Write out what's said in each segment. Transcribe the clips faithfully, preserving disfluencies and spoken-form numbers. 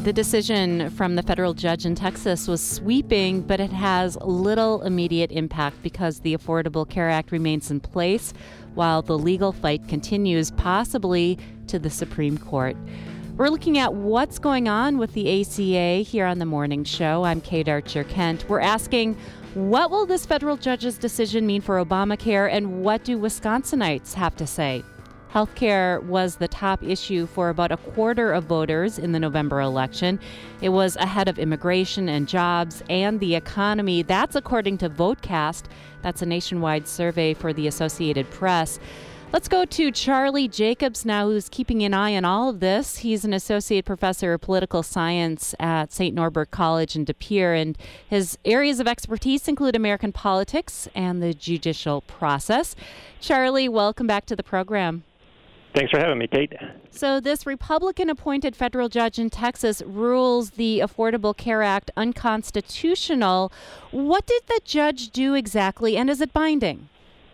The decision from the federal judge in Texas was sweeping, but it has little immediate impact because the Affordable Care Act remains in place while the legal fight continues, possibly to the Supreme Court. We're looking at what's going on with the A C A here on The Morning Show. I'm Kate Archer-Kent. We're asking, what will this federal judge's decision mean for Obamacare, and what do Wisconsinites have to say? Healthcare was the top issue for about a quarter of voters in the November election. It was ahead of immigration and jobs and the economy. That's according to VoteCast. That's a nationwide survey for the Associated Press. Let's go to Charlie Jacobs now, who's keeping an eye on all of this. He's an associate professor of political science at Saint Norbert College in De Pere, and his areas of expertise include American politics and the judicial process. Charlie, welcome back to the program. Thanks for having me, Kate. So this Republican-appointed federal judge in Texas rules the Affordable Care Act unconstitutional. What did the judge do exactly, and is it binding?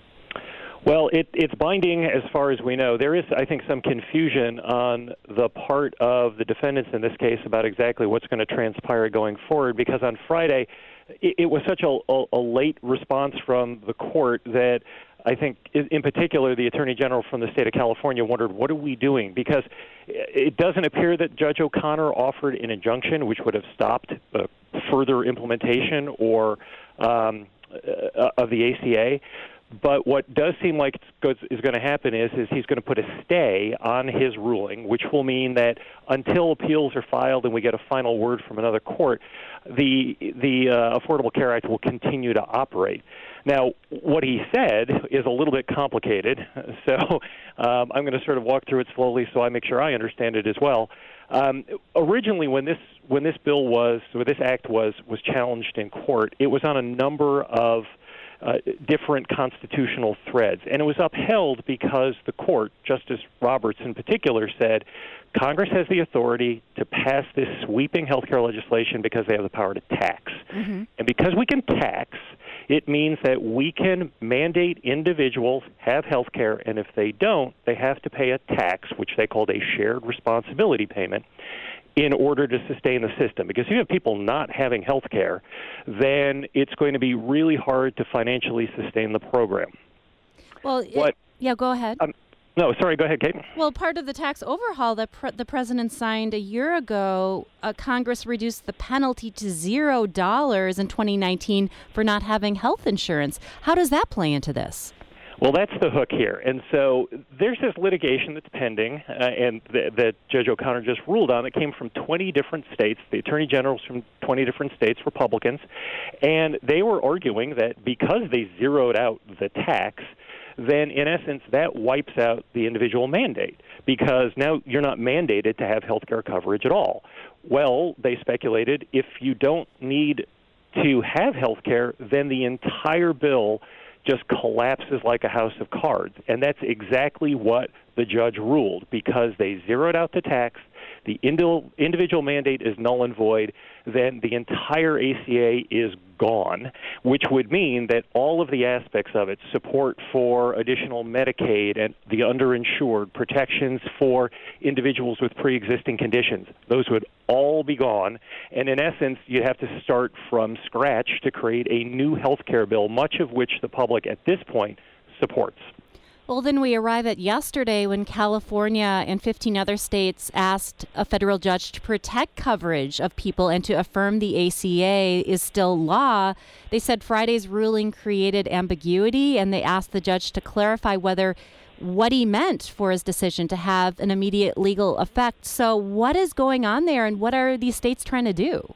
Well, it, it's binding as far as we know. There is, I think, some confusion on the part of the defendants in this case about exactly what's going to transpire going forward, because on Friday it, it was such a, a, a late response from the court that I think, in particular, the Attorney General from the state of California wondered, what are we doing? Because it doesn't appear that Judge O'Connor offered an injunction which would have stopped uh, further implementation or um, uh, of the A C A. But what does seem like is going to happen is, is he's going to put a stay on his ruling, which will mean that until appeals are filed and we get a final word from another court, the the uh, Affordable Care Act will continue to operate. Now, what he said is a little bit complicated, so um, I'm going to sort of walk through it slowly so I make sure I understand it as well. Um, originally, when this when this bill was, or this act was was challenged in court, it was on a number of Uh, different constitutional threads. And it was upheld because the court, Justice Roberts in particular, said Congress has the authority to pass this sweeping health care legislation because they have the power to tax. Mm-hmm. And because we can tax, it means that we can mandate individuals have health care, and if they don't, they have to pay a tax, which they called a shared responsibility payment, in order to sustain the system. Because if you have people not having health care, then it's going to be really hard to financially sustain the program. Well, what, it, yeah, go ahead. Um, no, sorry, go ahead, Kate. Well, part of the tax overhaul that pre- the president signed a year ago, uh, Congress reduced the penalty to zero dollars in twenty nineteen for not having health insurance. How does that play into this? Well, that's the hook here. And so there's this litigation that's pending uh, and th- that Judge O'Connor just ruled on. It came from twenty different states, the attorney generals from twenty different states, Republicans, and they were arguing that because they zeroed out the tax, then in essence that wipes out the individual mandate, because now you're not mandated to have health care coverage at all. Well, they speculated if you don't need to have health care, then the entire bill just collapses like a house of cards. And that's exactly what the judge ruled, because they zeroed out the tax, the individual mandate is null and void, then the entire A C A is gone, which would mean that all of the aspects of it, support for additional Medicaid and the underinsured, protections for individuals with pre-existing conditions, those would all be gone. And in essence, you'd have to start from scratch to create a new health care bill, much of which the public at this point supports. Well, then we arrive at yesterday when California and fifteen other states asked a federal judge to protect coverage of people and to affirm the A C A is still law. They said Friday's ruling created ambiguity, and they asked the judge to clarify whether what he meant for his decision to have an immediate legal effect. So what is going on there, and what are these states trying to do?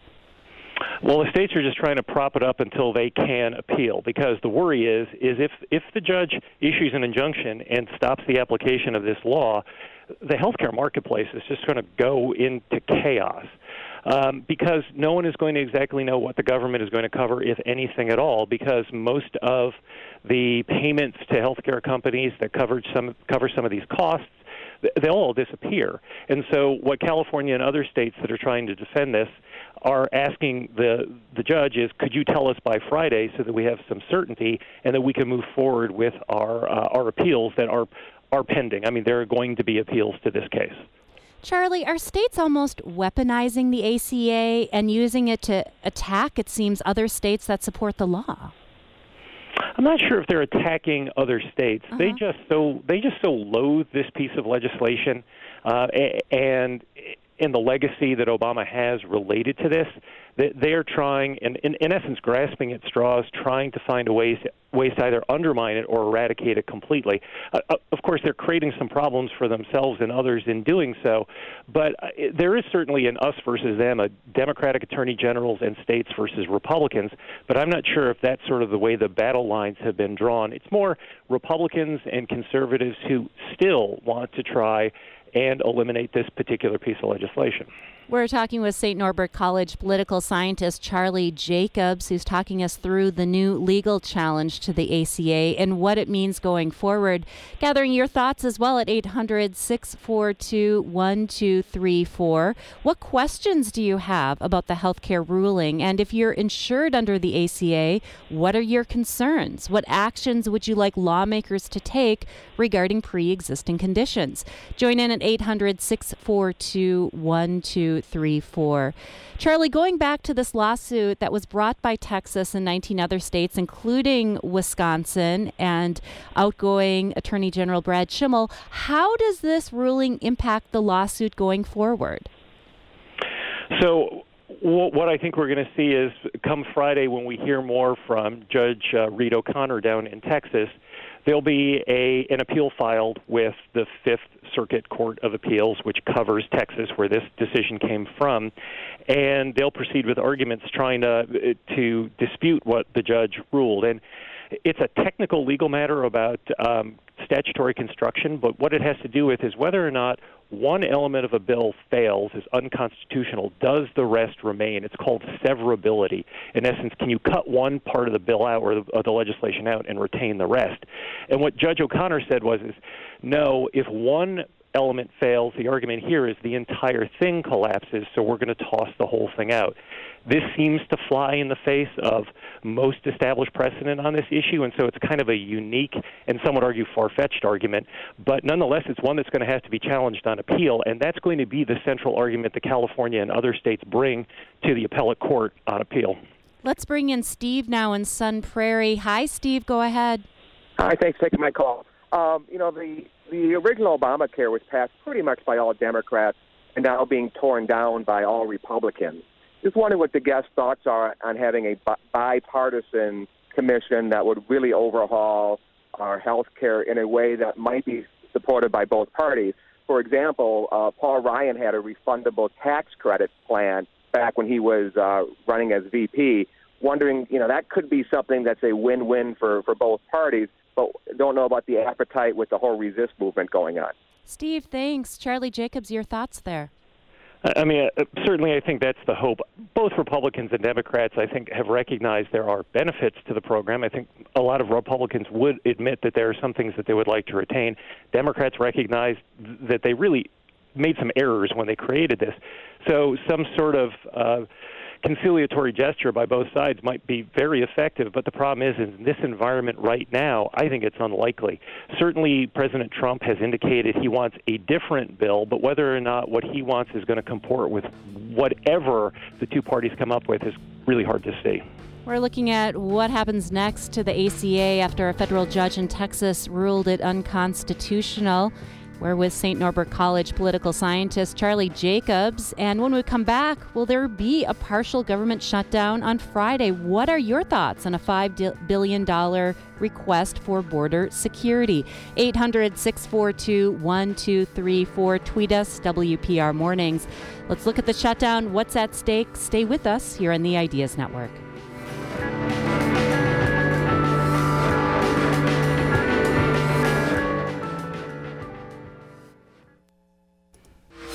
Well, the states are just trying to prop it up until they can appeal, because the worry is is if, if the judge issues an injunction and stops the application of this law, the healthcare marketplace is just going to go into chaos, um, because no one is going to exactly know what the government is going to cover, if anything at all, because most of the payments to healthcare companies that covered some cover some of these costs, they'll all disappear. And so what California and other states that are trying to defend this are asking the the judge is, could you tell us by Friday so that we have some certainty and that we can move forward with our uh, our appeals that are are pending? I mean, there are going to be appeals to this case. Charlie, are states almost weaponizing the A C A and using it to attack, it seems, other states that support the law? I'm not sure if they're attacking other states. Uh-huh. They just so they just so loathe this piece of legislation uh, and and the legacy that Obama has related to this. That they are trying, and in, in essence, grasping at straws, trying to find a ways ways to either undermine it or eradicate it completely. Uh, of course, they're creating some problems for themselves and others in doing so, but uh, there is certainly an us versus them, a Democratic attorney generals and states versus Republicans, but I'm not sure if that's sort of the way the battle lines have been drawn. It's more Republicans and conservatives who still want to try and eliminate this particular piece of legislation. We're talking with Saint Norbert College political scientist Charlie Jacobs, who's talking us through the new legal challenge to the A C A and what it means going forward. Gathering your thoughts as well at eight hundred, six four two, one two three four. What questions do you have about the healthcare ruling? And if you're insured under the A C A, what are your concerns? What actions would you like lawmakers to take regarding pre-existing conditions? Join in at eight hundred, six four two, one two three four. Charlie, going back to this lawsuit that was brought by Texas and nineteen other states, including Wisconsin and outgoing Attorney General Brad Schimel, how does this ruling impact the lawsuit going forward? So what I think we're going to see is come Friday when we hear more from Judge uh, Reed O'Connor down in Texas, there'll be a an appeal filed with the Fifth Circuit Court of Appeals, which covers Texas, where this decision came from, and they'll proceed with arguments trying to to dispute what the judge ruled. And it's a technical legal matter about um, statutory construction, but what it has to do with is whether or not one element of a bill fails, is unconstitutional, does the rest remain? It's called severability. In essence, can you cut one part of the bill out or the, or the legislation out and retain the rest? And what Judge O'Connor said was, is no, if one element fails, the argument here is the entire thing collapses, so we're going to toss the whole thing out. This seems to fly in the face of most established precedent on this issue, and so it's kind of a unique and some would argue far-fetched argument, but nonetheless it's one that's going to have to be challenged on appeal, and that's going to be the central argument that California and other states bring to the appellate court on appeal. Let's bring in Steve now in Sun Prairie. Hi, Steve. Go ahead. Hi, thanks for taking my call. Um, you know, the, the original Obamacare was passed pretty much by all Democrats and now being torn down by all Republicans. Just wondering what the guest thoughts are on having a bipartisan commission that would really overhaul our health care in a way that might be supported by both parties. For example, uh, Paul Ryan had a refundable tax credit plan back when he was uh, running as V P. Wondering, you know, that could be something that's a win-win for, for both parties, but don't know about the appetite with the whole resist movement going on. Steve, thanks. Charlie Jacobs, your thoughts there? I mean, uh, certainly I think that's the hope. Both Republicans and Democrats, I think, have recognized there are benefits to the program. I think a lot of Republicans would admit that there are some things that they would like to retain. Democrats recognize th- that they really made some errors when they created this. So some sort of uh, conciliatory gesture by both sides might be very effective, but the problem is, in this environment right now, I think it's unlikely. Certainly, President Trump has indicated he wants a different bill, but whether or not what he wants is going to comport with whatever the two parties come up with is really hard to see. We're looking at what happens next to the A C A after a federal judge in Texas ruled it unconstitutional. We're with Saint Norbert College political scientist Charlie Jacobs. And when we come back, will there be a partial government shutdown on Friday? What are your thoughts on a five billion dollars request for border security? eight hundred, six four two, one two three four. Tweet us, W P R Mornings. Let's look at the shutdown. What's at stake? Stay with us here on the Ideas Network.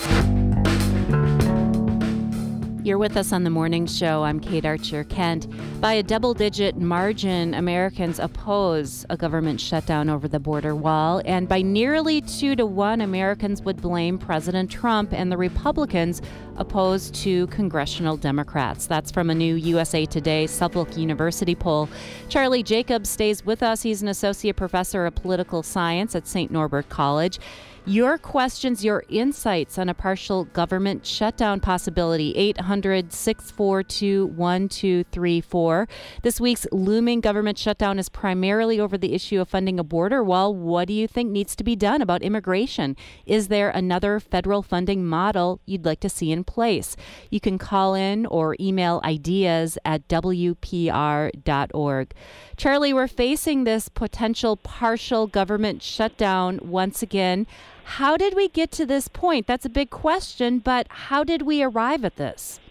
You're with us on the morning show. I'm Kate Archer Kent. By a double-digit margin, Americans oppose a government shutdown over the border wall, and by nearly two to one, Americans would blame President Trump, and the Republicans opposed to congressional Democrats. That's from a new U S A Today Suffolk University poll. Charlie Jacobs stays with us. He's an associate professor of political science at Saint Norbert College. Your questions, your insights on a partial government shutdown possibility, eight hundred, six four two, one two three four. This week's looming government shutdown is primarily over the issue of funding a border wall. What do you think needs to be done about immigration? Is there another federal funding model you'd like to see in place? You can call in or email ideas at w p r dot org. Charlie, we're facing this potential partial government shutdown once again. How did we get to this point? That's a big question, but how did we arrive at this?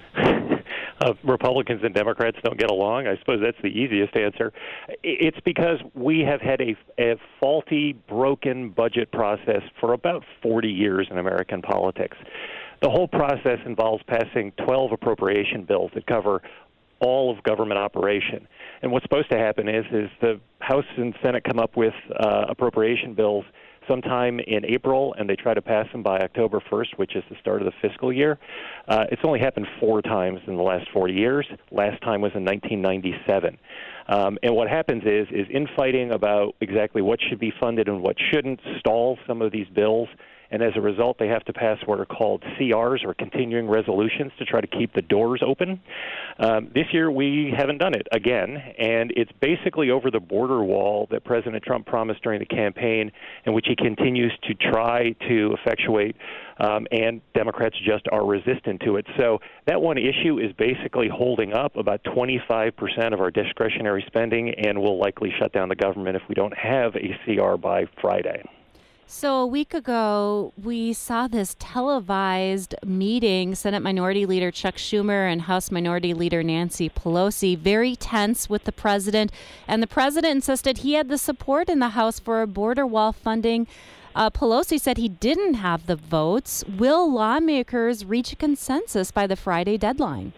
Uh, Republicans and Democrats don't get along. I suppose that's the easiest answer. It's because we have had a, a faulty, broken budget process for about forty years in American politics. The whole process involves passing twelve appropriation bills that cover all of government operation. And what's supposed to happen is, is the House and Senate come up with uh, appropriation bills sometime in April, and they try to pass them by October first, which is the start of the fiscal year. Uh, it's only happened four times in the last forty years. Last time was in nineteen ninety-seven. Um, and what happens is, is infighting about exactly what should be funded and what shouldn't stalls some of these bills. And as a result, they have to pass what are called C Rs, or continuing resolutions, to try to keep the doors open. Um, this year, we haven't done it again, and it's basically over the border wall that President Trump promised during the campaign, in which he continues to try to effectuate, um, and Democrats just are resistant to it. So that one issue is basically holding up about twenty-five percent of our discretionary spending, and will likely shut down the government if we don't have a C R by Friday. So a week ago, we saw this televised meeting, Senate Minority Leader Chuck Schumer and House Minority Leader Nancy Pelosi, very tense with the president. And the president insisted he had the support in the House for a border wall funding. Uh, Pelosi said he didn't have the votes. Will lawmakers reach a consensus by the Friday deadline?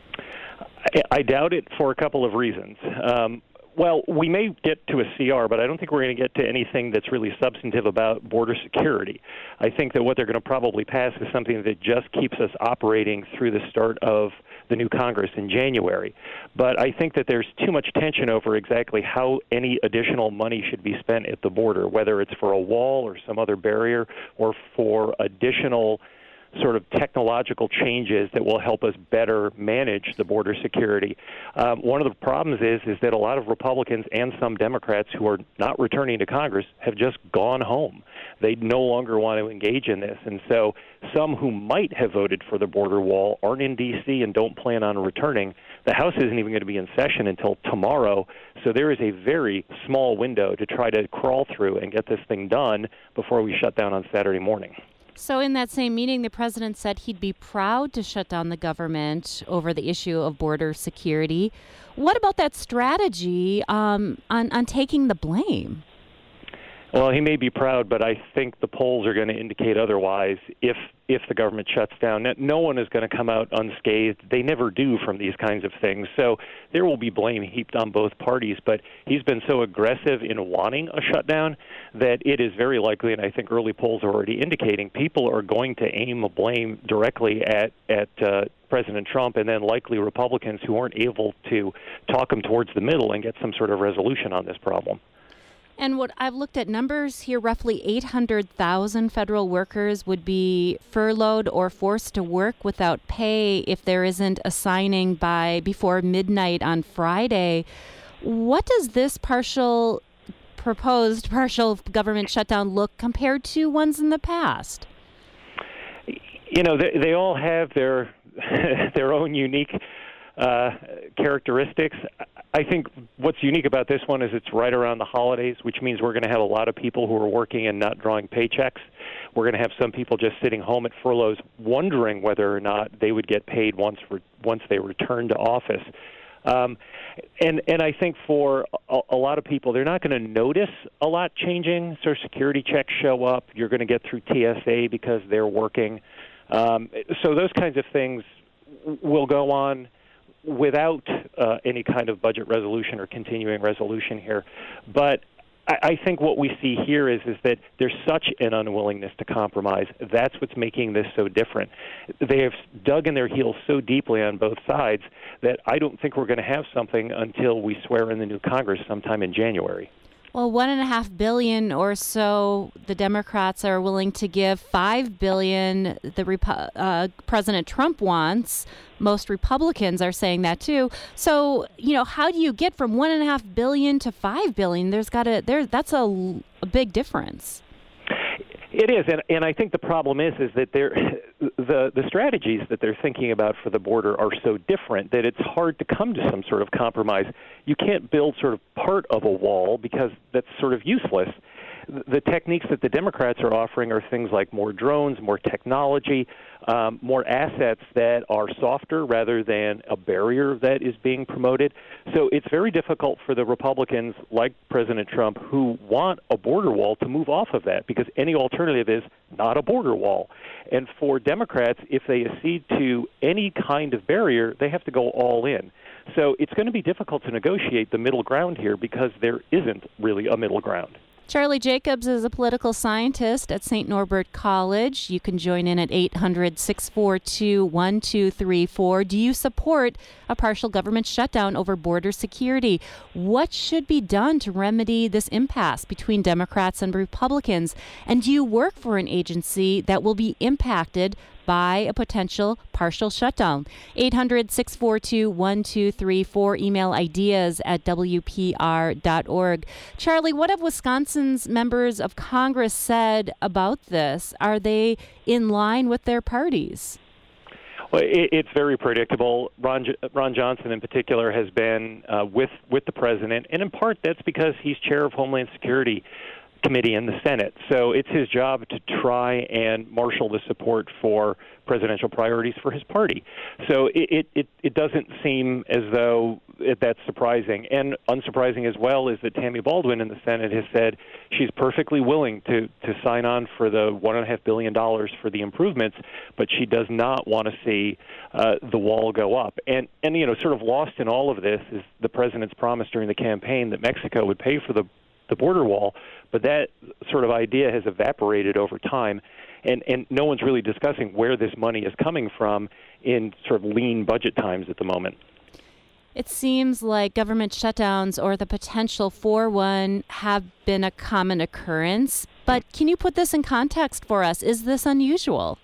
I, I doubt it for a couple of reasons. Um, Well, we may get to a C R, but I don't think we're going to get to anything that's really substantive about border security. I think that what they're going to probably pass is something that just keeps us operating through the start of the new Congress in January. But I think that there's too much tension over exactly how any additional money should be spent at the border, whether it's for a wall or some other barrier, or for additional sort of technological changes that will help us better manage the border security. Um, one of the problems is is that a lot of Republicans and some Democrats who are not returning to Congress have just gone home. They no longer want to engage in this. And so some who might have voted for the border wall aren't in D C and don't plan on returning. The House isn't even going to be in session until tomorrow, so there is a very small window to try to crawl through and get this thing done before we shut down on Saturday morning. So in that same meeting, the president said he'd be proud to shut down the government over the issue of border security. What about that strategy um, on, on taking the blame? Well, he may be proud, but I think the polls are going to indicate otherwise if if the government shuts down. No one is going to come out unscathed. They never do from these kinds of things. So there will be blame heaped on both parties, but he's been so aggressive in wanting a shutdown that it is very likely, and I think early polls are already indicating, people are going to aim a blame directly at, at uh, President Trump, and then likely Republicans who aren't able to talk him towards the middle and get some sort of resolution on this problem. And what I've looked at numbers here, roughly eight hundred thousand federal workers would be furloughed or forced to work without pay if there isn't a signing by before midnight on Friday. What does this partial, proposed partial government shutdown look compared to ones in the past? You know, they, they all have their their own unique uh, characteristics. I think what's unique about this one is it's right around the holidays, which means we're going to have a lot of people who are working and not drawing paychecks. We're going to have some people just sitting home at furloughs wondering whether or not they would get paid once re- once they return to office. Um, and, and I think for a, a lot of people, they're not going to notice a lot changing. Social Security checks show up. You're going to get through T S A because they're working. Um, so those kinds of things will go on without uh, any kind of budget resolution or continuing resolution here. But I think what we see here is is that there's such an unwillingness to compromise. That's what's making this so different. They have dug in their heels so deeply on both sides that I don't think we're going to have something until we swear in the new Congress sometime in January. Well, one and a half billion or so the Democrats are willing to give. Five billion the Repu- uh, President Trump wants. Most Republicans are saying that too. So, you know, how do you get from one and a half billion to five billion? There's got to there. That's a, a big difference. It is, and, and I think the problem is is that they're, the the strategies that they're thinking about for the border are so different that it's hard to come to some sort of compromise. You can't build sort of part of a wall because that's sort of useless. The techniques that the Democrats are offering are things like more drones, more technology, um, more assets that are softer rather than a barrier that is being promoted. So it's very difficult for the Republicans, like President Trump, who want a border wall to move off of that because any alternative is not a border wall. And for Democrats, if they accede to any kind of barrier, they have to go all in. So it's going to be difficult to negotiate the middle ground here because there isn't really a middle ground. Charlie Jacobs is a political scientist at Saint Norbert College. You can join in at eight hundred, six four two, one two three four. Do you support a partial government shutdown over border security? What should be done to remedy this impasse between Democrats and Republicans? And do you work for an agency that will be impacted by a potential partial shutdown? eight hundred, six four two, one two three four. Email ideas at W P R dot org. Charlie, what have Wisconsin's members of Congress said about this? Are they in line with their parties? Well, it, it's very predictable. Ron, Ron Johnson, in particular, has been uh, with with the president, and in part that's because he's chair of Homeland Security Committee in the Senate. So it's his job to try and marshal the support for presidential priorities for his party. So it, it, it doesn't seem as though it, that's surprising. And unsurprising as well is that Tammy Baldwin in the Senate has said she's perfectly willing to, to sign on for the one point five billion dollars for the improvements, but she does not want to see uh, the wall go up. And, and, you know, sort of lost in all of this is the president's promise during the campaign that Mexico would pay for the the border wall, but that sort of idea has evaporated over time, and, and no one's really discussing where this money is coming from in sort of lean budget times at the moment. It seems like government shutdowns or the potential for one have been a common occurrence, but can you put this in context for us? Is this unusual?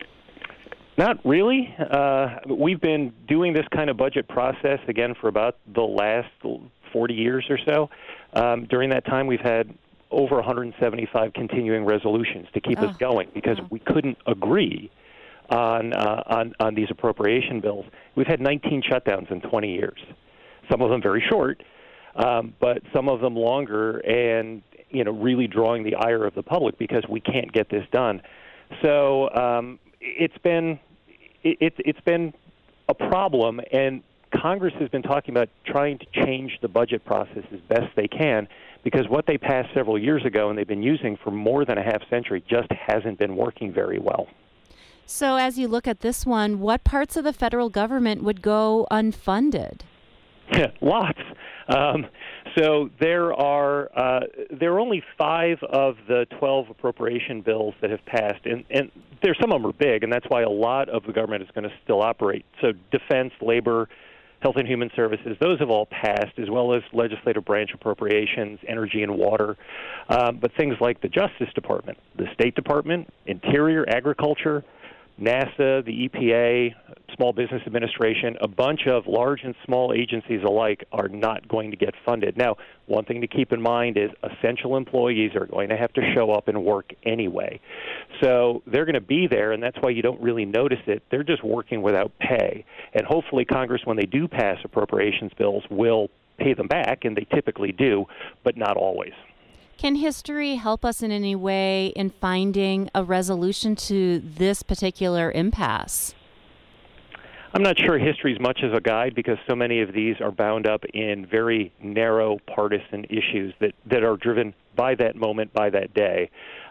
Not really. Uh, we've been doing this kind of budget process, again, for about the last forty years or so. Um, during that time, we've had over one hundred seventy-five continuing resolutions to keep oh. us going because oh. we couldn't agree on, uh, on on these appropriation bills. We've had nineteen shutdowns in twenty years, some of them very short, um, but some of them longer and, you know, really drawing the ire of the public because we can't get this done. So um, it's been it, it's it's been a problem, and Congress has been talking about trying to change the budget process as best they can because what they passed several years ago and they've been using for more than a half century just hasn't been working very well. So as you look at this one, what parts of the federal government would go unfunded? Lots. Um, so there are uh, there are only five of the twelve appropriation bills that have passed, and, and there's some of them are big, and that's why a lot of the government is going to still operate. So defense, labor, Health and Human Services, those have all passed, as well as legislative branch appropriations, energy and water. Um, but things like the Justice Department, the State Department, Interior, Agriculture, NASA, the E P A, Small Business Administration, a bunch of large and small agencies alike are not going to get funded. Now, one thing to keep in mind is essential employees are going to have to show up and work anyway. So they're going to be there, and that's why you don't really notice it. They're just working without pay. And hopefully Congress, when they do pass appropriations bills, will pay them back, and they typically do, but not always. Can history help us in any way in finding a resolution to this particular impasse? I'm not sure history is much as a guide because so many of these are bound up in very narrow partisan issues that, that are driven by that moment, by that day.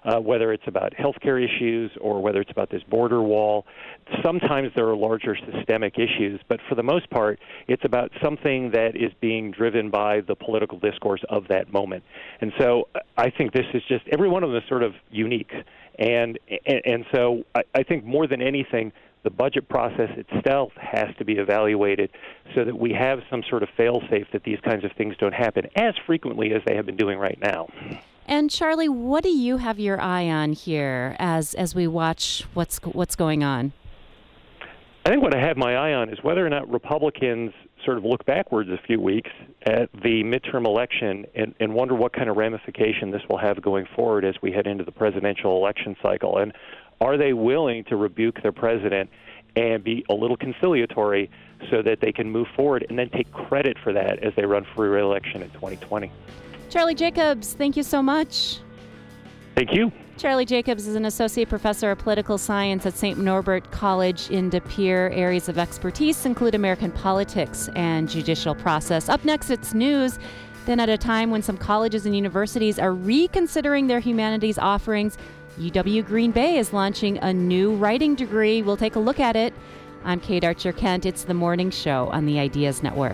uh, whether it's about healthcare issues or whether it's about this border wall. Sometimes there are larger systemic issues, but for the most part, it's about something that is being driven by the political discourse of that moment. And so I think this is just, every one of them is sort of unique. And and, and so I, I think more than anything, the budget process itself has to be evaluated so that we have some sort of fail-safe that these kinds of things don't happen as frequently as they have been doing right now. And Charlie, what do you have your eye on here as as we watch what's what's going on? I think what I have my eye on is whether or not Republicans sort of look backwards a few weeks at the midterm election and, and wonder what kind of ramification this will have going forward as we head into the presidential election cycle. And are they willing to rebuke their president and be a little conciliatory so that they can move forward and then take credit for that as they run for re-election in twenty twenty? Charlie Jacobs, thank you so much. Thank you. Charlie Jacobs is an associate professor of political science at Saint Norbert College in De Pere. Areas of expertise include American politics and judicial process. Up next, it's news. Then at a time when some colleges and universities are reconsidering their humanities offerings, U W Green Bay is launching a new writing degree. We'll take a look at it. I'm Kate Archer-Kent. It's the Morning Show on the Ideas Network.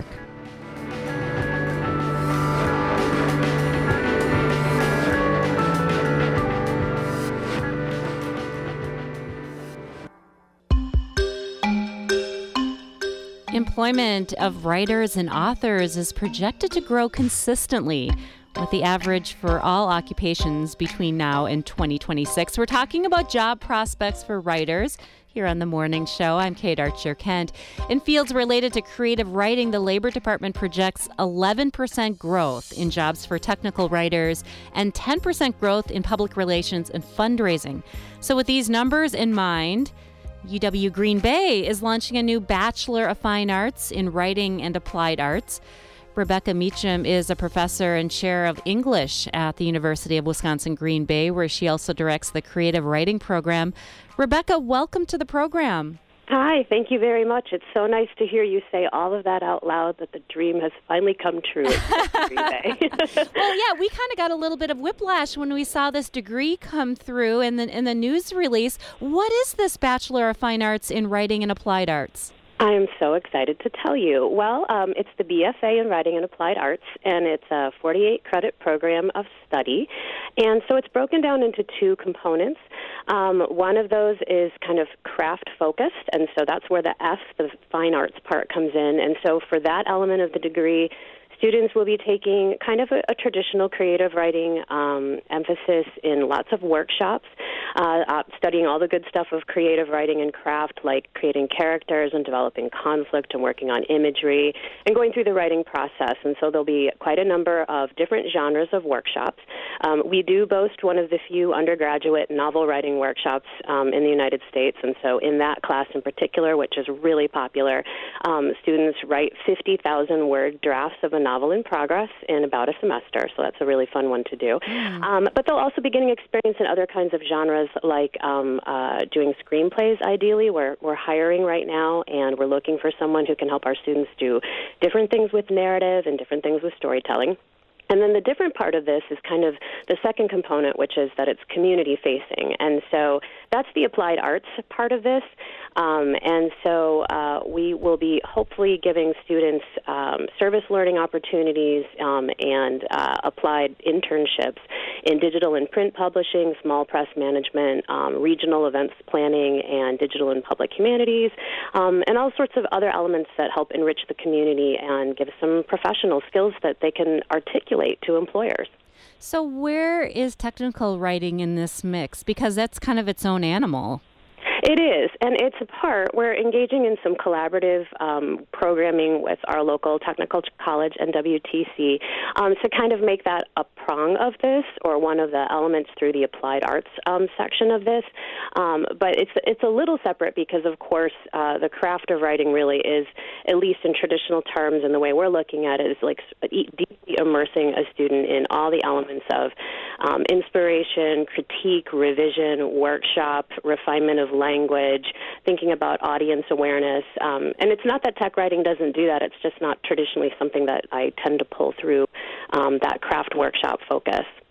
Employment of writers and authors is projected to grow consistently, with the average for all occupations between now and twenty twenty-six. We're talking about job prospects for writers here on The Morning Show. I'm Kate Archer-Kent. In fields related to creative writing, the Labor Department projects eleven percent growth in jobs for technical writers and ten percent growth in public relations and fundraising. So with these numbers in mind, U W Green Bay is launching a new Bachelor of Fine Arts in Writing and Applied Arts. Rebecca Meacham is a professor and chair of English at the University of Wisconsin-Green Bay, where she also directs the creative writing program. Rebecca, welcome to the program. Hi, thank you very much. It's so nice to hear you say all of that out loud, that the dream has finally come true at Green Bay. Well, yeah, we kind of got a little bit of whiplash when we saw this degree come through in the, in the news release. What is this Bachelor of Fine Arts in Writing and Applied Arts? I am so excited to tell you. Well, um, it's the B F A in Writing and Applied Arts, and it's a forty-eight credit program of study. And so it's broken down into two components. Um, one of those is kind of craft-focused, and so that's where the F, the fine arts part, comes in. And so for that element of the degree, students will be taking kind of a, a traditional creative writing um, emphasis in lots of workshops, uh, uh, studying all the good stuff of creative writing and craft, like creating characters and developing conflict and working on imagery and going through the writing process. And so there'll be quite a number of different genres of workshops. Um, we do boast one of the few undergraduate novel writing workshops um, in the United States. And so in that class in particular, which is really popular, um, students write fifty thousand word drafts of a novel in progress in about a semester, so that's a really fun one to do. Mm. Um, but they'll also be getting experience in other kinds of genres, like um, uh, doing screenplays, ideally. We're, we're hiring right now, and we're looking for someone who can help our students do different things with narrative and different things with storytelling. And then the different part of this is kind of the second component, which is that it's community-facing. And so that's the applied arts part of this. Um, and so uh, we will be hopefully giving students um, service learning opportunities um, and uh, applied internships in digital and print publishing, small press management, um, regional events planning, and digital and public humanities, um, and all sorts of other elements that help enrich the community and give some professional skills that they can articulate to employers. So where is technical writing in this mix? Because that's kind of its own animal. It is, and it's a part. We're engaging in some collaborative um, programming with our local technical college, N W T C, um, to kind of make that a prong of this, or one of the elements through the applied arts um, section of this. Um, but it's it's a little separate because, of course, uh, the craft of writing really is, at least in traditional terms, and the way we're looking at it, is like deeply immersing a student in all the elements of um, inspiration, critique, revision, workshop, refinement of language, language, thinking about audience awareness. Um, and it's not that tech writing doesn't do that. It's just not traditionally something that I tend to pull through um, that craft workshop focus.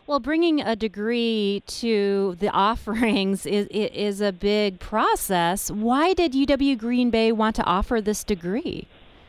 Well, bringing a degree to the offerings is, is a big process. Why did U W Green Bay want to offer this degree?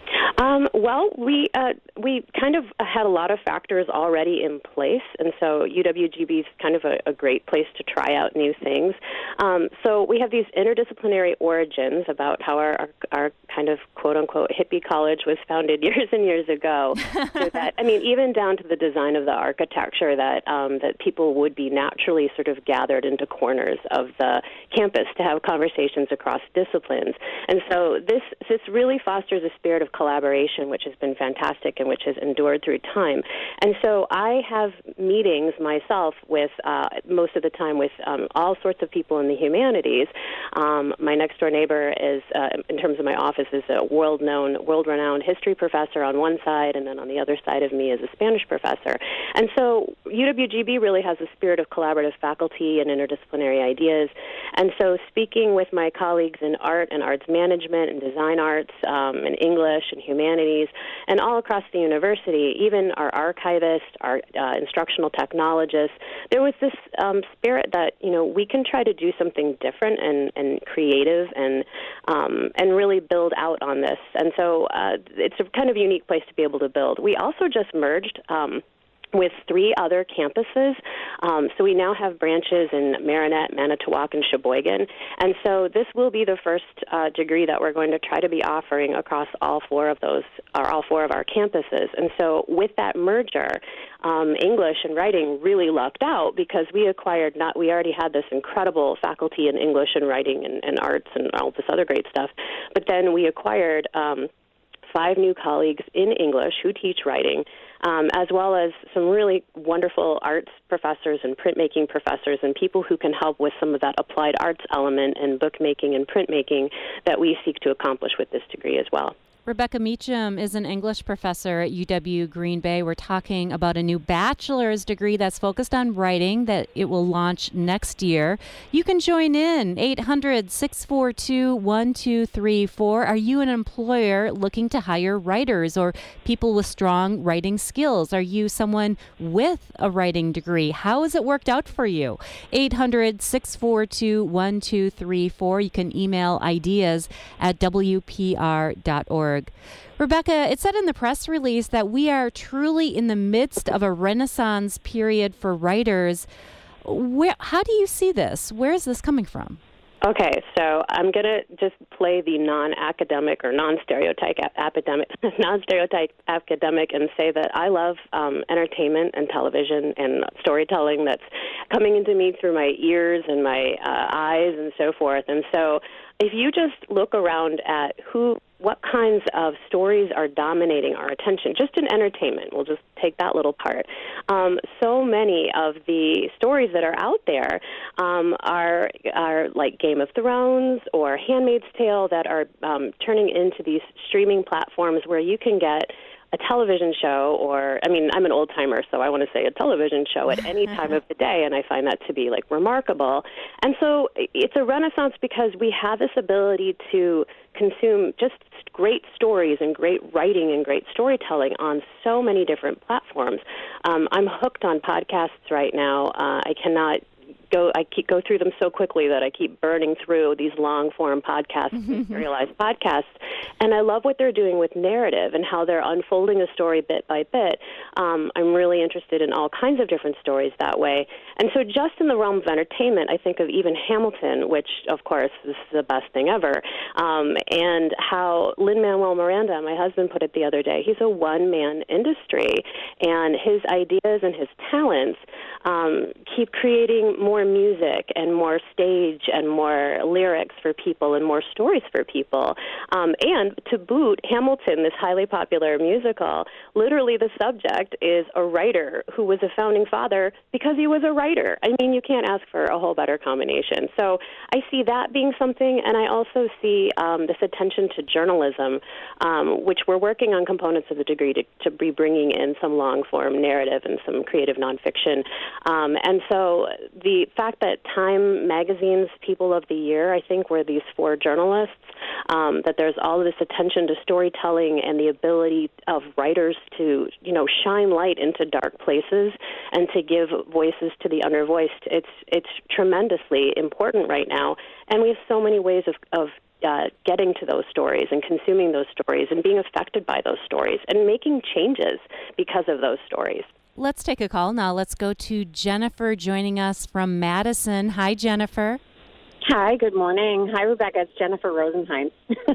Um, well, we uh, we kind of had a lot of factors already in place, and so U W G B is kind of a, a great place to try out new things. Um, so we have these interdisciplinary origins about how our, our, our kind of quote-unquote hippie college was founded years and years ago. So that, I mean, even down to the design of the architecture, that um, that people would be naturally sort of gathered into corners of the campus to have conversations across disciplines. And so this this really fosters a spirit of collaboration, which has been fantastic and which has endured through time. And so I have meetings myself with, uh, most of the time, with um, all sorts of people in the humanities. Um, my next-door neighbor is, uh, in terms of my office, is a world-known, world-renowned history professor on one side, and then on the other side of me is a Spanish professor. And so U W G B really has a spirit of collaborative faculty and interdisciplinary ideas. And so speaking with my colleagues in art and arts management and design arts um, and English and humanities, and all across the university, even our archivists, our uh, instructional technologists, there was this um, spirit that, you know, we can try to do something different and, and creative and um, and really build out on this. And so uh, it's a kind of unique place to be able to build. We also just merged um, with three other campuses. Um, so we now have branches in Marinette, Manitowoc, and Sheboygan. And so this will be the first uh, degree that we're going to try to be offering across all four of those, or all four of our campuses. And so with that merger, um, English and writing really lucked out because we acquired not, we already had this incredible faculty in English and writing and, and arts and all this other great stuff. But then we acquired um, five new colleagues in English who teach writing, um, as well as some really wonderful arts professors and printmaking professors and people who can help with some of that applied arts element in bookmaking and printmaking that we seek to accomplish with this degree as well. Rebecca Meacham is an English professor at U W Green Bay. We're talking about a new bachelor's degree that's focused on writing that it will launch next year. You can join in, eight hundred, six four two, one two three four. Are you an employer looking to hire writers or people with strong writing skills? Are you someone with a writing degree? How has it worked out for you? eight hundred, six four two, one two three four. You can email ideas at w p r dot org. Rebecca, it said in the press release that we are truly in the midst of a renaissance period for writers. Where, how do you see this? Where is this coming from? Okay, so I'm going to just play the non-academic or non-stereotype academic, non-stereotype academic and say that I love um, entertainment and television and storytelling that's coming into me through my ears and my uh, eyes and so forth. And so if you just look around at who, what kinds of stories are dominating our attention, just in entertainment, we'll just take that little part. Um, so many of the stories that are out there um, are are like Game of Thrones or Handmaid's Tale that are um, turning into these streaming platforms where you can get a television show, or, I mean, I'm an old-timer, so I want to say a television show at any time of the day, and I find that to be, like, remarkable. And so it's a renaissance because we have this ability to consume just great stories and great writing and great storytelling on so many different platforms. Um, I'm hooked on podcasts right now. Uh, I cannot go I keep go through them so quickly that I keep burning through these long-form podcasts, serialized podcasts. And I love what they're doing with narrative and how they're unfolding a story bit by bit. Um, I'm really interested in all kinds of different stories that way. And so just in the realm of entertainment, I think of even Hamilton, which, of course, is the best thing ever, um, and how Lin-Manuel Miranda, my husband, put it the other day, he's a one-man industry, and his ideas and his talents um, keep creating more music and more stage and more lyrics for people and more stories for people. Um, and to boot, Hamilton, this highly popular musical, literally the subject is a writer who was a founding father because he was a writer. I mean, you can't ask for a whole better combination. So I see that being something, and I also see um, this attention to journalism, um, which we're working on components of the degree to, to be bringing in some long-form narrative and some creative nonfiction. Um, and so the fact that Time Magazine's People of the Year, I think, were these four journalists, um, that there's all this attention to storytelling and the ability of writers to, you know, shine light into dark places and to give voices to the undervoiced. It's it's tremendously important right now, and we have so many ways of, of uh, getting to those stories and consuming those stories and being affected by those stories and making changes because of those stories. Let's take a call now. Let's go to Jennifer joining us from Madison. Hi, Jennifer. Hi, good morning. Hi, Rebecca. It's Jennifer Rosenheim.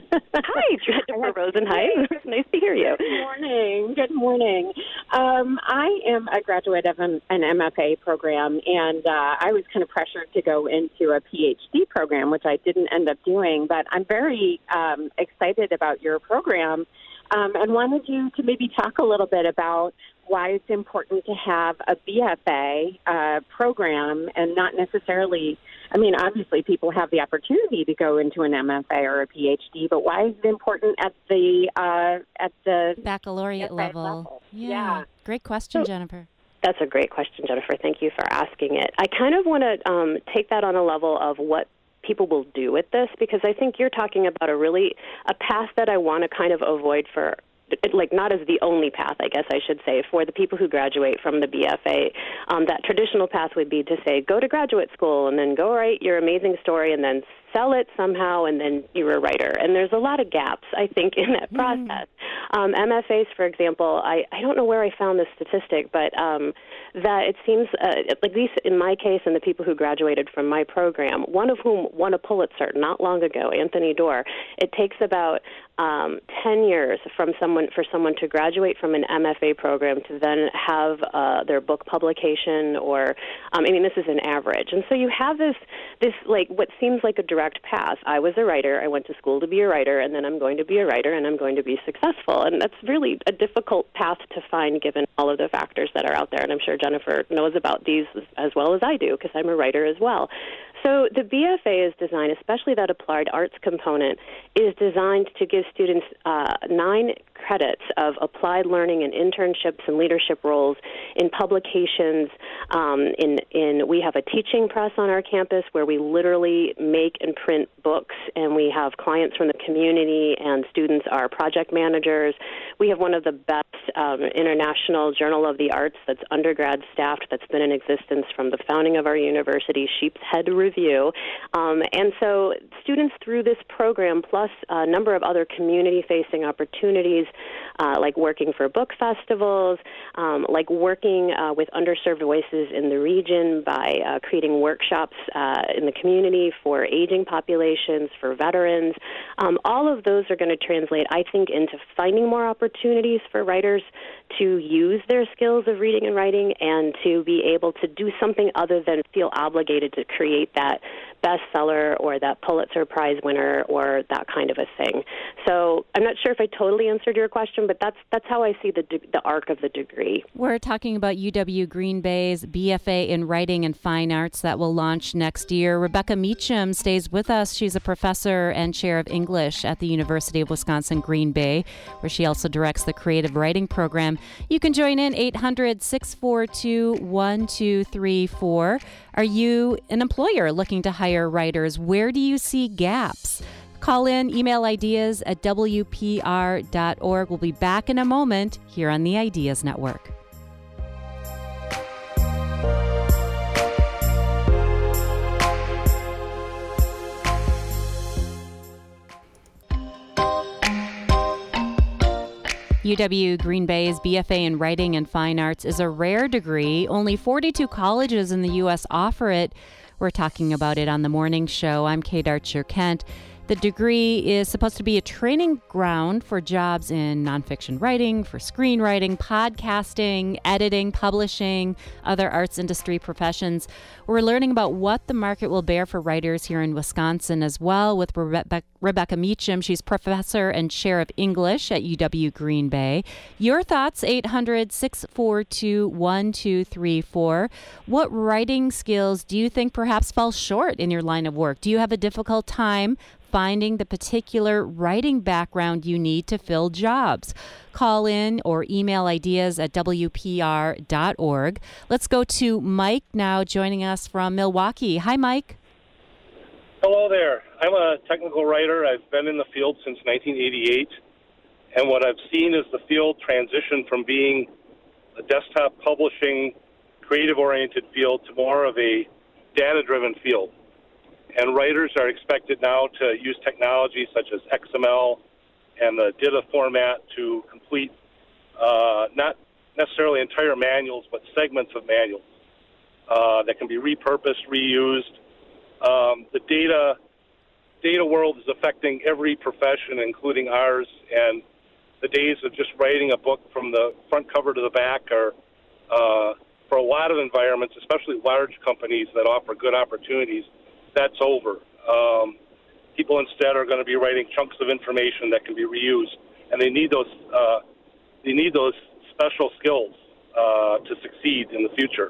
Hi, Jennifer Rosenheim. Nice to hear you. Good morning. Good morning. Um, I am a graduate of an, an M F A program, and uh, I was kind of pressured to go into a P H D program, which I didn't end up doing. But I'm very um, excited about your program um, and wanted you to maybe talk a little bit about why it's important to have a B F A uh, program and not necessarily, I mean, obviously people have the opportunity to go into an M F A or a P H D, but why is it important at the uh, at the baccalaureate level? level? Yeah. yeah. Great question, So, Jennifer. That's a great question, Jennifer. Thank you for asking it. I kind of want to um, take that on a level of what people will do with this, because I think you're talking about a really, a path that I want to kind of avoid for, like, not as the only path, I guess I should say, for the people who graduate from the B F A. Um, that traditional path would be to say, go to graduate school and then go write your amazing story and then sell it somehow, and then you're a writer. And there's a lot of gaps, I think, in that process. Mm. Um, M F As, for example, I, I don't know where I found this statistic, but um, that it seems, uh, at least in my case and the people who graduated from my program, one of whom won a Pulitzer not long ago, Anthony Doerr, it takes about um, ten years from someone for someone to graduate from an M F A program to then have uh, their book publication, or, um, I mean, this is an average. And so you have this, this like, what seems like a direct path. I was a writer. I went to school to be a writer, and then I'm going to be a writer, and I'm going to be successful. And that's really a difficult path to find given all of the factors that are out there. And I'm sure Jennifer knows about these as well as I do, because I'm a writer as well. So the B F A is designed, especially that applied arts component, is designed to give students uh, nine credits of applied learning and internships and leadership roles in publications. Um, in, in we have a teaching press on our campus where we literally make and print books, and we have clients from the community, and students are project managers. We have one of the best um, international Journal of the Arts that's undergrad staffed, that's been in existence from the founding of our university, Sheepshead Review. Um, and so students through this program, plus a number of other community-facing opportunities, uh, like working for book festivals, um, like working uh, with underserved voices in the region by uh, creating workshops uh, in the community for aging populations, for veterans. Um, all of those are going to translate, I think, into finding more opportunities for writers to use their skills of reading and writing and to be able to do something other than feel obligated to create that bestseller or that Pulitzer Prize winner or that kind of a thing. So I'm not sure if I totally answered your question, but that's that's how I see the the arc of the degree. We're talking about U W Green Bay's B F A in Writing and Fine Arts that will launch next year. Rebecca Meacham stays with us. She's a professor and chair of English at the University of Wisconsin Green Bay, where she also directs the creative writing program. You can join in eight hundred, six four two, one two three four. Are you an employer looking to hire writers? Where do you see gaps? Call in, email ideas at W P R dot org. We'll be back in a moment here on the Ideas Network. U W Green Bay's B F A in Writing and Fine Arts is a rare degree. Only forty-two colleges in the U S offer it. We're talking about it on the morning show. I'm Kate Archer-Kent. The degree is supposed to be a training ground for jobs in nonfiction writing, for screenwriting, podcasting, editing, publishing, other arts industry professions. We're learning about what the market will bear for writers here in Wisconsin as well with Rebe- Rebecca Meacham. She's professor and chair of English at U W Green Bay. Your thoughts, eight hundred, six four two, one two three four. What writing skills do you think perhaps fall short in your line of work? Do you have a difficult time finding the particular writing background you need to fill jobs. Call in or email ideas at W P R dot org. Let's go to Mike now joining us from Milwaukee. Hi, Mike. Hello there. I'm a technical writer. I've been in the field since nineteen eighty-eight. And what I've seen is the field transition from being a desktop publishing, creative-oriented field to more of a data-driven field. And writers are expected now to use technology such as X M L and the D I T A format to complete uh, not necessarily entire manuals, but segments of manuals uh, that can be repurposed, reused. Um, the data data world is affecting every profession, including ours, and the days of just writing a book from the front cover to the back are, uh, for a lot of environments, especially large companies that offer good opportunities, that's over. Um, people instead are going to be writing chunks of information that can be reused, and they need those uh, they need those special skills uh, to succeed in the future.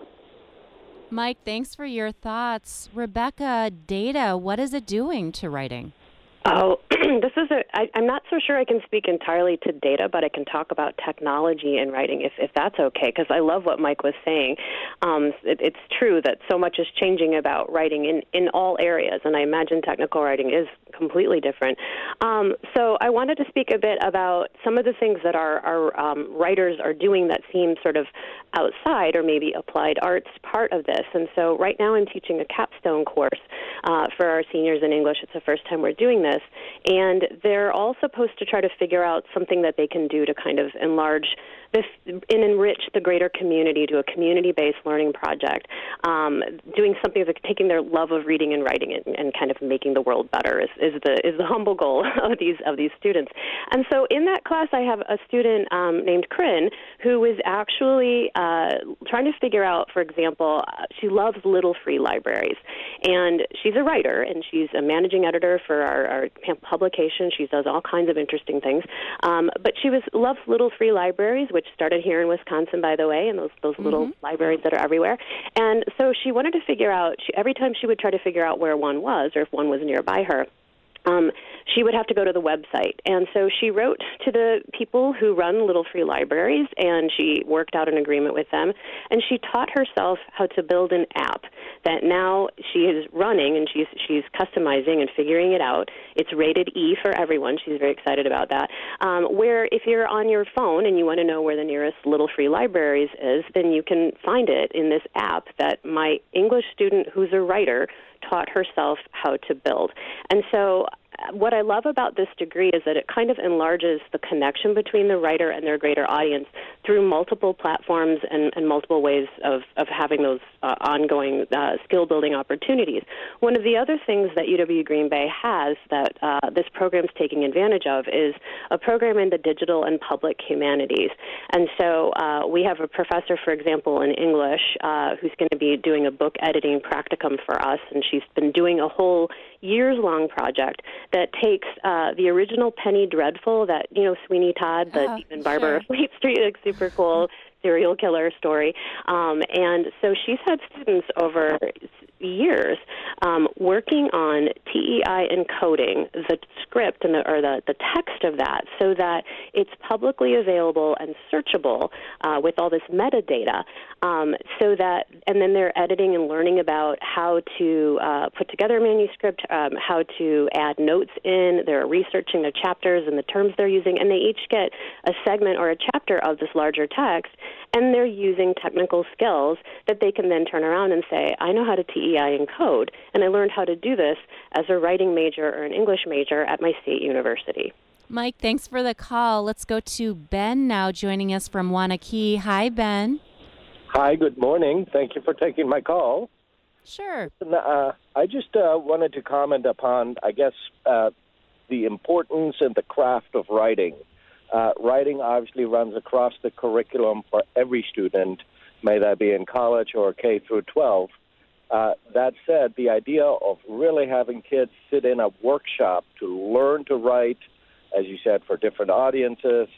Mike, thanks for your thoughts. Rebecca, data, what is it doing to writing? Oh, this is a, I, I'm not so sure I can speak entirely to data, but I can talk about technology in writing if, if that's okay, because I love what Mike was saying. Um, it, it's true that so much is changing about writing in, in all areas, and I imagine technical writing is completely different. Um, so I wanted to speak a bit about some of the things that our, our um, writers are doing that seem sort of outside or maybe applied arts part of this. And so right now I'm teaching a capstone course uh, for our seniors in English. It's the first time we're doing this. And they're all supposed to try to figure out something that they can do to kind of enlarge this and enrich the greater community, to a community-based learning project, um, doing something like taking their love of reading and writing it and, and kind of making the world better is, is the is the humble goal of these of these students. And so in that class, I have a student um, named Corinne who is actually uh, trying to figure out, for example, uh, she loves Little Free Libraries, and she's a writer and she's a managing editor for our, our publication. She does all kinds of interesting things, um, but she was loves Little Free Libraries, which started here in Wisconsin, by the way, and those those mm-hmm. little libraries that are everywhere. And so she wanted to figure out, she, every time she would try to figure out where one was or if one was nearby her, Um, she would have to go to the website. And so she wrote to the people who run Little Free Libraries, and she worked out an agreement with them, and she taught herself how to build an app that now she is running, and she's she's customizing and figuring it out. It's rated E for everyone. She's very excited about that. Um, where if you're on your phone and you want to know where the nearest Little Free Libraries is, then you can find it in this app that my English student, who's a writer, taught herself how to build. And so what I love about this degree is that it kind of enlarges the connection between the writer and their greater audience through multiple platforms and, and multiple ways of, of having those uh, ongoing uh, skill-building opportunities. One of the other things that U W Green Bay has that uh, this program's taking advantage of is a program in the digital and public humanities. And so uh, we have a professor, for example, in English uh, who's going to be doing a book editing practicum for us, and she's been doing a whole years-long project that takes uh, the original Penny Dreadful, that, you know, Sweeney Todd, the oh, Demon Barber sure. of Fleet Street, like, super cool serial killer story. Um, and so she's had students over years um, working on T E I encoding the script and the, or the, the text of that so that it's publicly available and searchable uh, with all this metadata, um, so that, and then they're editing and learning about how to uh, put together a manuscript, um, how to add notes in. They're researching the chapters and the terms they're using, and they each get a segment or a chapter of this larger text, and they're using technical skills that they can then turn around and say, I know how to T E I encode, and I learned how to do this as a writing major or an English major at my state university. Mike, thanks for the call. Let's go to Ben now joining us from Wanakee. Hi, Ben. Hi, good morning. Thank you for taking my call. Sure. Uh, I just uh, wanted to comment upon, I guess, uh, the importance and the craft of writing. Uh, writing obviously runs across the curriculum for every student, may that be in college or K through twelve. Uh, that said, the idea of really having kids sit in a workshop to learn to write, as you said, for different audiences,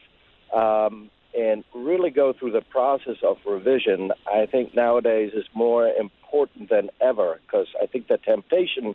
um, and really go through the process of revision, I think nowadays is more important than ever, because I think the temptation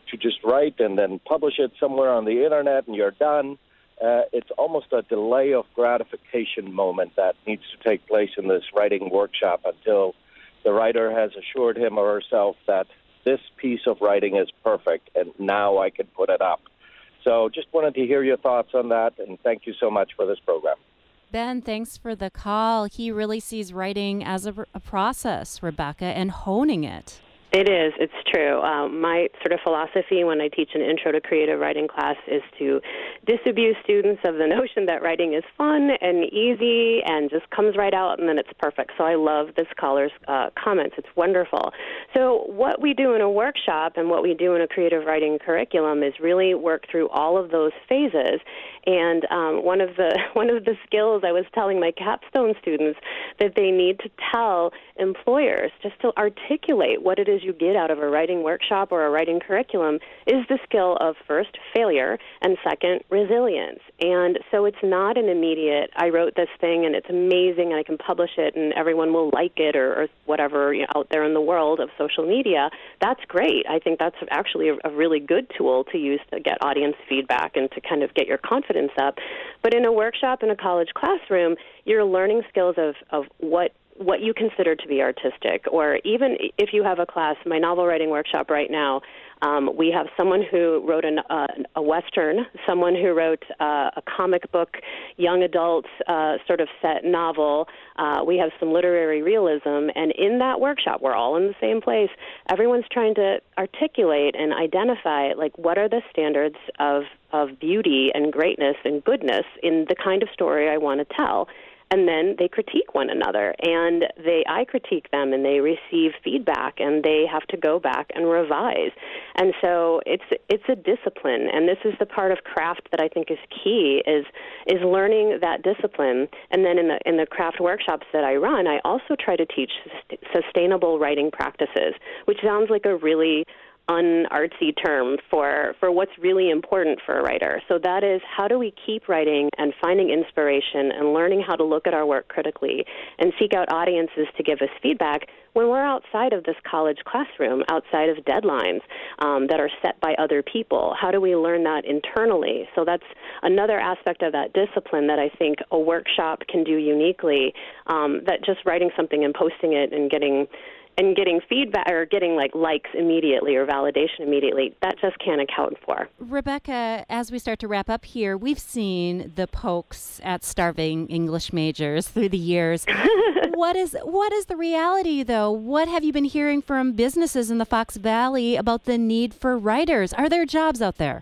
to just write and then publish it somewhere on the internet and you're done. Uh, it's almost a delay of gratification moment that needs to take place in this writing workshop until the writer has assured him or herself that this piece of writing is perfect and now I can put it up. So just wanted to hear your thoughts on that, and thank you so much for this program. Ben, thanks for the call. He really sees writing as a, a process, Rebecca, and honing it. It is. It's true. Um, my sort of philosophy when I teach an intro to creative writing class is to disabuse students of the notion that writing is fun and easy and just comes right out and then it's perfect. So I love this caller's uh, comments. It's wonderful. So what we do in a workshop and what we do in a creative writing curriculum is really work through all of those phases. And um, one of the one of the skills I was telling my capstone students that they need to tell employers, just to articulate what it is you get out of a writing workshop or a writing curriculum, is the skill of first failure and second resilience. And so it's not an immediate, I wrote this thing and it's amazing and I can publish it and everyone will like it, or, or whatever, you know, out there in the world of social media. That's great. I think that's actually a, a really good tool to use to get audience feedback and to kind of get your confidence up. But in a workshop in a college classroom, you're learning skills of, of what what you consider to be artistic, or even if you have a class, my novel writing workshop right now, um, we have someone who wrote an, uh, a Western, someone who wrote uh, a comic book, young adult uh, sort of set novel. Uh, we have some literary realism, and in that workshop, we're all in the same place. Everyone's trying to articulate and identify, like, what are the standards of, of beauty and greatness and goodness in the kind of story I want to tell. And then they critique one another, and they I critique them, and they receive feedback, and they have to go back and revise. And so it's it's a discipline, and this is the part of craft that I think is key, is is learning that discipline. And then in the in the craft workshops that I run, I also try to teach sustainable writing practices, which sounds like a really unartsy term for, for what's really important for a writer. So that is, how do we keep writing and finding inspiration and learning how to look at our work critically and seek out audiences to give us feedback when we're outside of this college classroom, outside of deadlines um, that are set by other people? How do we learn that internally? So that's another aspect of that discipline that I think a workshop can do uniquely, um, that just writing something and posting it and getting and getting feedback or getting like likes immediately or validation immediately, that just can't account for. Rebecca, as we start to wrap up here, we've seen the pokes at starving English majors through the years. What is what is the reality, though? What have you been hearing from businesses in the Fox Valley about the need for writers? Are there jobs out there?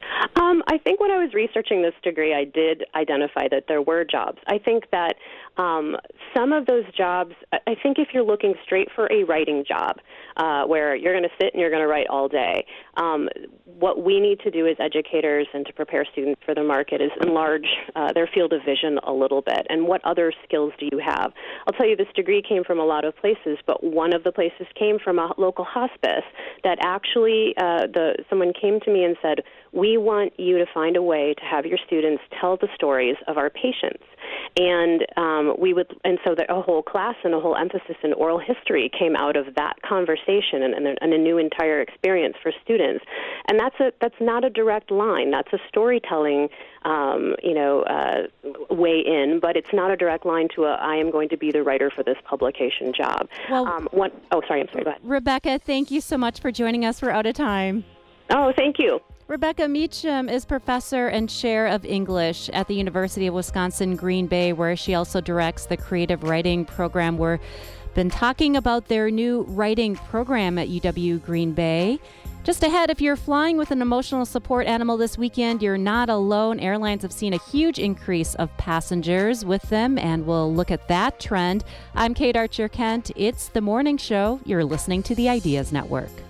Um, I think when I was researching this degree, I did identify that there were jobs. I think that um, some of those jobs, I think if you're looking straight for a writing job, uh, where you're going to sit and you're going to write all day, um, what we need to do as educators and to prepare students for the market is enlarge uh, their field of vision a little bit. And what other skills do you have? I'll tell you, this degree came from a lot of places, but one of the places came from a local hospice that actually, uh, the someone came to me and said, we want you to find a way to have your students tell the stories of our patients. And um, we would, and so the, a whole class and a whole emphasis in oral history came out of that conversation and, and, a, and a new entire experience for students. And that's a that's not a direct line. That's a storytelling, um, you know, uh, way in, but it's not a direct line to a I am going to be the writer for this publication job. Well, um, one, oh, sorry, I'm sorry. Go ahead. Rebecca, thank you so much for joining us. We're out of time. Oh, thank you. Rebecca Meacham is professor and chair of English at the University of Wisconsin Green Bay, where she also directs the creative writing program. We've been talking about their new writing program at U W Green Bay. Just ahead, if you're flying with an emotional support animal this weekend, you're not alone. Airlines have seen a huge increase of passengers with them, and we'll look at that trend. I'm Kate Archer-Kent. It's The Morning Show. You're listening to the Ideas Network.